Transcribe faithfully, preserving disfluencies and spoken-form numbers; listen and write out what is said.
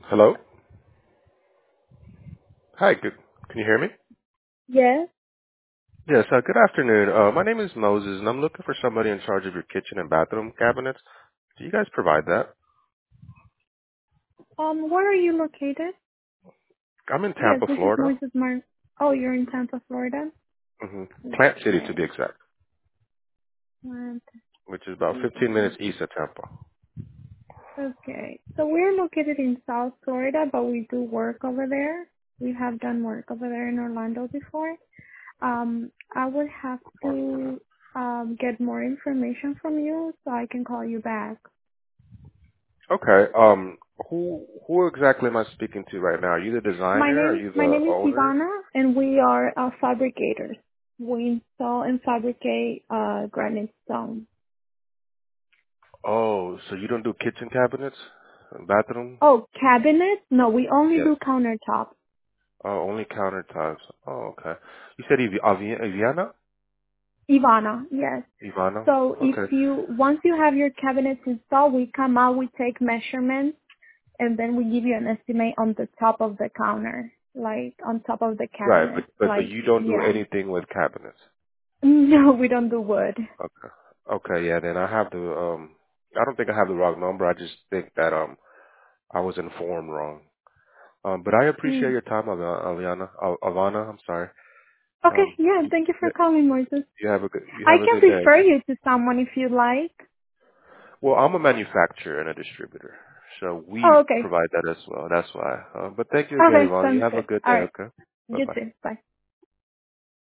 Hello? Hi, good. Can you hear me? Yes. Yes, uh, good afternoon. Uh, my name is Moses, and I'm looking for somebody in charge of your kitchen and bathroom cabinets. Do you guys provide that? Um, where are you located? I'm in Yes, Tampa, this is Florida. Moises Mar. Oh, you're in Tampa, Florida. hmm Plant City, to Okay. be exact, Um, which is about fifteen minutes east of Tampa. Okay. So we're located in South Florida, but we do work over there. We have done work over there in Orlando before. Um, I would have to um get more information from you so I can call you back. Okay. Um, who who exactly am I speaking to right now? Are you the My designer? Are name you my the name is owner? Ivana, and we are uh, fabricators. We install and fabricate uh granite stone. Oh, so you don't do kitchen cabinets, bathroom? Oh, cabinets? No, we only Yes. do countertops. Oh, only countertops. Oh, okay. You said Ivi- Avi- Aviana? Ivana, yes. Ivana? So if Okay. you, once you have your cabinets installed, we come out, we take measurements, and then we give you an estimate on the top of the counter, like on top of the Right, but cabinet. but but Like, you don't do yeah. anything with cabinets. No, we don't do wood. Okay. Okay, yeah, then I have the um I don't think I have the wrong number. I just think that um I was informed wrong. Um but I appreciate Mm. your time, Avi- Aviana. Al- Avana, I'm sorry. Okay, Um yeah, you, thank you you for calling, Moises. you have a good you I have a can good day, refer okay? you to someone if you like. Well, I'm a manufacturer and a distributor. So we Oh, okay. provide that as well. That's why. Uh, but thank you again, Okay, Ivana. You sounds have a good. good day, All right. okay? Bye You bye. too. Bye.